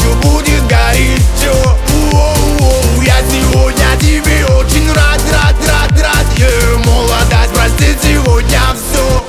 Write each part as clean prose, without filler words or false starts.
ночью будет гореть все. Я сегодня тебе очень рад, молодость простит сегодня все.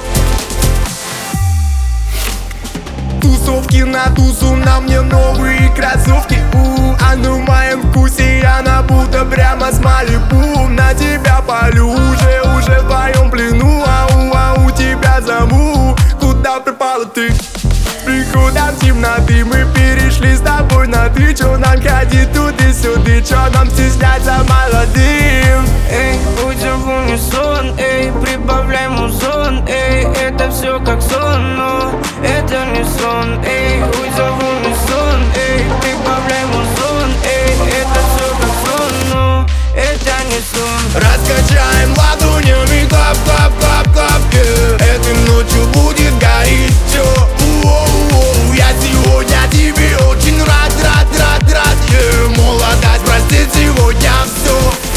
Тусовки на тусу, на мне новые кроссовки. Она в моем вкусе, она будто прямо с Малибу. На тебя полю, уже в твоем плену. У тебя зову, куда пропала ты? С приходом темноты мы перешли с тобой на ты. Чё нам ходить туды-сюды, чё нам стесняться молодым? Эй, уйдем в унисон, эй, прибавляй музон, эй, это все как сон, но это не сон, эй, уйдем в унисон, эй, прибавляй музон, эй, это все как сон, но это не сон. Раскачаем ладонями, клап, клап, клап, клап, этой ночью будет гореть все. Я сегодня тебе очень рад, молодость простит сегодня все.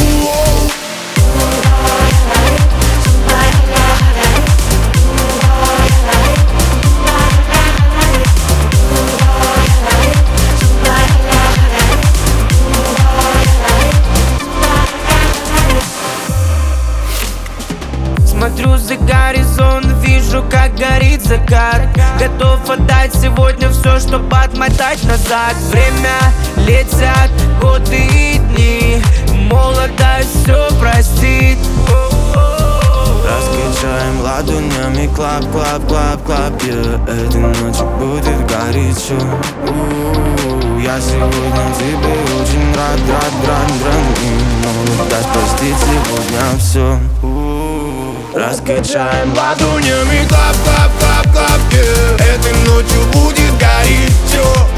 Смотрю за горизонт, вижу, как горит закат. Готов отдать сегодня все, чтобы отмотать назад. Время летят годы и дни, молодость все простит. Раскачаем ладонями, клап, клап, клап, клап, этой ночью будет гореть все. Я сегодня тебе очень рад, молодость простит сегодня все. Раскачаем ладонями, клап, клап, клап, клап, этой ночью будет гореть все.